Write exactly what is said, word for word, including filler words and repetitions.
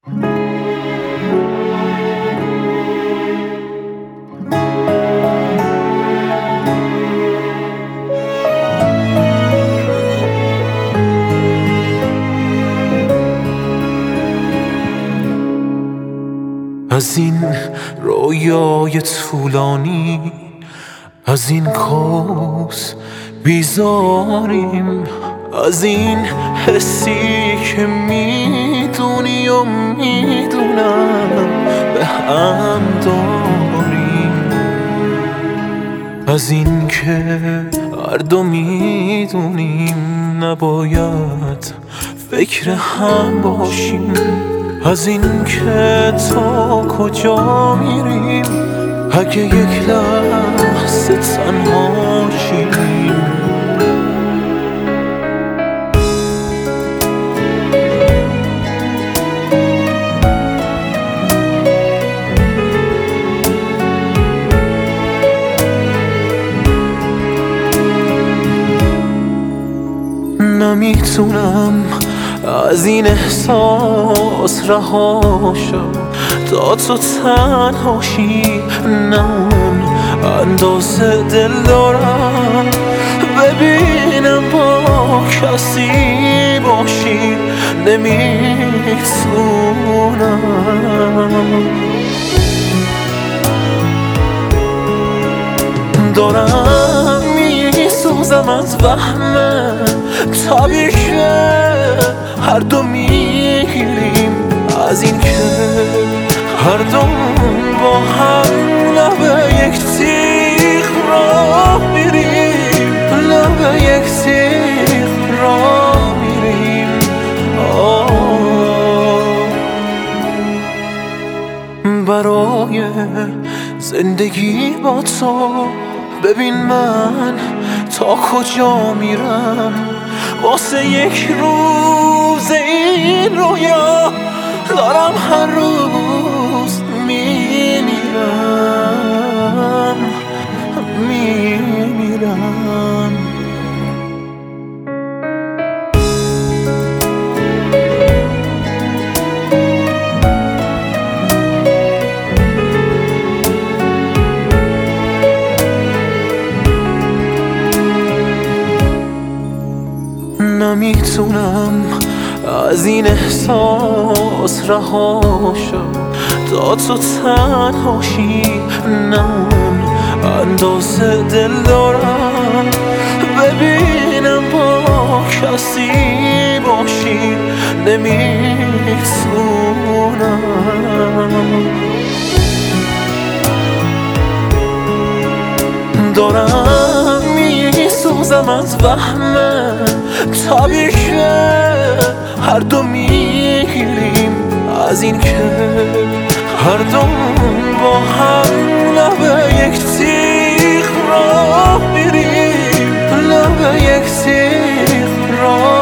از این رویای طولانی، از این کوس بیزاریم، از این حسی که میدونی و میدونم به هم داریم، از این که هر دو میدونیم نباید فکر هم باشیم، از این که تا کجا میریم اگه یک لحظه تنها شیم. نمیتونم از این احساس رها شم تا تو تنهاشی، نه اون اندازه دل دارم ببینم با کسی باشی، نمیتونم. دارم میسوزم از وهمه تابی که هر دو میگیریم، از این که هر دو با هم لبه یک تیغ را میریم، لبه یک تیغ را میریم. برای زندگی با تو ببین من تا کجا میرم، واسه یک روز این رویا دارم هر روز میمیرم میمیرم. نمیتونم از این احساس رها شم تا تو تنهاشی، نه اون اندازه دل دارم ببینم با کسی باشی، نمیتونم. دارم میسوزم از وهمه تابی که هر دو میگیریم، از این که هر دو با هم لبه یک تیغ را میریم، لبه یک تیغ را